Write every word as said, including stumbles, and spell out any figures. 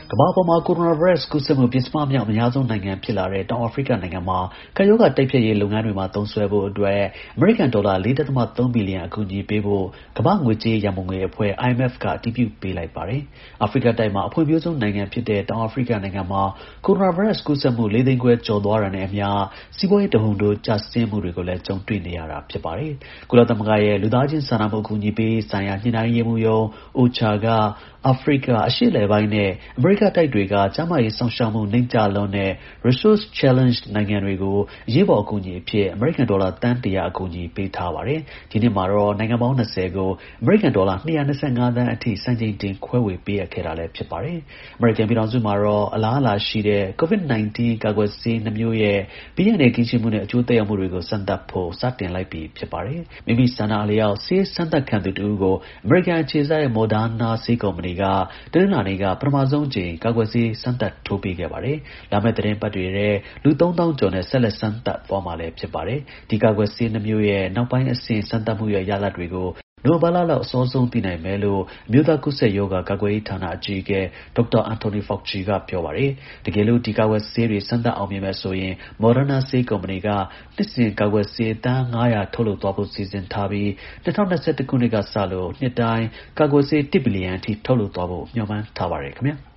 ကမ္ဘာပေါ်မှာ ကိုရိုနာဗိုင်းရပ်စ်ကူးစက်မှု ပဉ္စမမြောက် အများဆုံးနိုင်ငံဖြစ်လာတဲ့ တောင်အာဖရိကနိုင်ငံမှာ ကပ်ရောဂါတိုက်ဖျက်ရေးလုပ်ငန်းတွေမှာ သုံးစွဲဖို့အတွက် အမေရိကန်ဒေါ်လာ ၄.၃ ဘီလီယံ အကူအညီပေးဖို့ ကမ္ဘာ့ငွေကြေးရန်ပုံငွေအဖွဲ့ (အိုင် အမ် အက်ဖ်) က အတည်ပြုပေးလိုက်ပါတယ်။ အာဖရိကတိုက်မှာ အဖွံ့ဖြိုးဆုံးနိုင်ငံဖြစ်တဲ့ တောင်အာဖရိကနိုင်ငံမှာ ကိုရိုနာဗိုင်းရပ်စ်ကူးစက်မှု ၄ သိန်းခွဲကျော်သွားတာနဲ့အမျှ စီးပွားရေးတဟုန်ထိုး ကျဆင်းမှုတွေကိုလည်း ကြုံတွေ့နေရတာပါ။ ကုလသမဂ္ဂရဲ့ လူသားချင်းစာနာမှု အကူအညီပေးရေးဆိုင်ရာ ညှိနှိုင်းရေးမှူးရုံး (အိုချာ) က အာဖရိက၊ အရှေ့အလယ်ပိုင်းနဲ့ အမေရိကတိုက်တွေက ကျန်းမာရေးစောင့်ရှောက်မှု နိမ့်ကျလွန်းတဲ့ resource-challenged နိုင်ငံတွေကို အရေးပေါ် အကူအညီအဖြစ် အမေရိကန်ဒေါ်လာ သန်း ၁၀၀ အကူအညီပေးထားပါတယ်။ ဒီနှစ်မှာတော့ နိုင်ငံပေါင်း ၂၀ ကို အမေရိကန်ဒေါ်လာ ၂၂၅ သန်းအထိ စံချိန်တင် ခွဲဝေပေးအပ်ခဲ့တာလည်း ဖြစ်ပါတယ်။ အမေရိကန်ပြည်ထောင်စုမှာတော့ အလားအလာရှိတဲ့ covid ၁၉ ကာကွယ်ဆေး နှစ်မျိုးရဲ့ ဘေးအန္တရာယ်ကင်းရှင်းမှုနဲ့ အကျိုးသက်ရောက်မှုတွေကို စမ်းသပ်ဖို့ စတင်လိုက်ပြီ ဖြစ်ပါတယ်။ မိမိဆန္ဒအလျောက် ဆေးစမ်းသပ်ခံသူတစ်ဦးကို အမေရိကန်အခြေစိုက် Moderna ဆေးကုမ္ပဏီက တနင်္လာနေ့က ပထမဆုံးအကြိမ် ကာကွယ်ဆေး စမ်းသပ်ထိုးပေးခဲ့ပါတယ်။ လာမယ့် သီတင်းပတ်တွေထဲ လူ သုံးသောင်းကျော်နဲ့ ဆက်လက် စမ်းသပ်သွားမှာလည်း ဖြစ်ပါတယ်။ ဒီ ကာကွယ်ဆေးနှစ်မျိုးရဲ့ နောက်ပိုင်းအဆင့် စမ်းသပ်မှုရဲ့ ရလဒ်တွေကို နိုဝင်ဘာလလောက် အစောဆုံး သိနိုင်မယ်လို့ အမျိုးသား ကူးစက်ရောဂါ ကာကွယ်ရေးဌာန အကြီးအကဲ ဒေါက်တာ Anthony Fauci က ပြောပါတယ်။ တကယ်လို့ ဒီ ကာကွယ်ဆေးတွေ စမ်းသပ်အောင်မြင်မယ်ဆိုရင် Moderna ဆေးကုမ္ပဏီက နှစ်စဉ် ကာကွယ်ဆေး သန်း ၅၀၀ ထုတ်လုပ်သွားဖို့ စီစဉ်ထားပြီး ၂၀၂၁ ခုနှစ်ကစလို့ နှစ်တိုင်း ကာကွယ်ဆေး တစ်ဘီလီယံအထိ ထုတ်လုပ်သွားဖို့ မျှော်မှန်းထားပါတယ် ခင်ဗျာ။